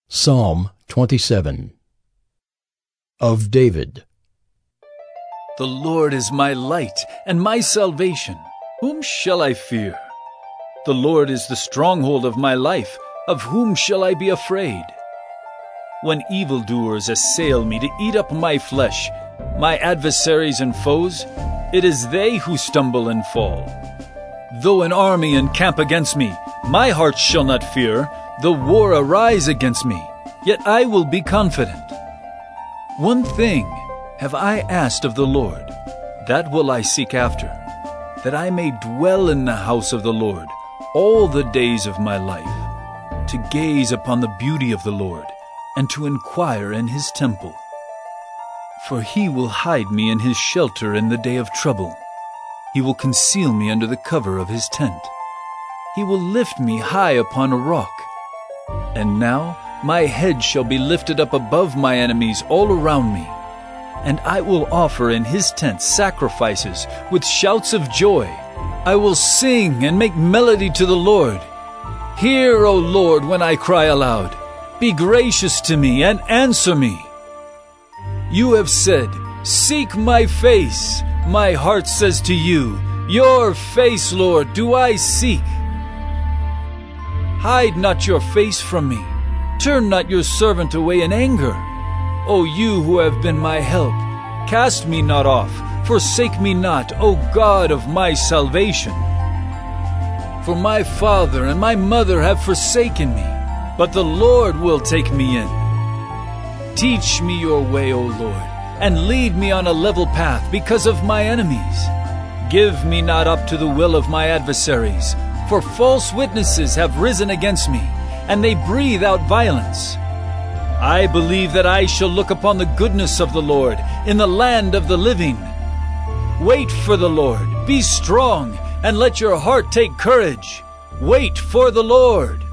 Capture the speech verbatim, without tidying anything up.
Psalm twenty-seven. Of David. The Lord is my light and my salvation. Whom shall I fear? The Lord is the stronghold of my life. Of whom shall I be afraid? When evildoers assail me to eat up my flesh, my adversaries and foes, it is they who stumble and fall. Though an army encamp against me, my heart shall not fear. Though war arise against me, yet I will be confident. One thing have I asked of the Lord, that will I seek after, that I may dwell in the house of the Lord all the days of my life, to gaze upon the beauty of the Lord, and to inquire in his temple. For he will hide me in his shelter in the day of trouble. He will conceal me under the cover of his tent. He will lift me high upon a rock. And now my head shall be lifted up above my enemies all around me. And I will offer in his tent sacrifices with shouts of joy. I will sing and make melody to the Lord. Hear, O Lord, when I cry aloud. Be gracious to me and answer me. You have said, seek my face. My heart says to you, your face, Lord, do I seek. Hide not your face from me. Turn not your servant away in anger. O you who have been my help, cast me not off. Forsake me not, O God of my salvation. For my father and my mother have forsaken me, but the Lord will take me in. Teach me your way, O Lord, and lead me on a level path because of my enemies. Give me not up to the will of my adversaries, for false witnesses have risen against me, and they breathe out violence. I believe that I shall look upon the goodness of the Lord in the land of the living. Wait for the Lord, be strong, and let your heart take courage. Wait for the Lord.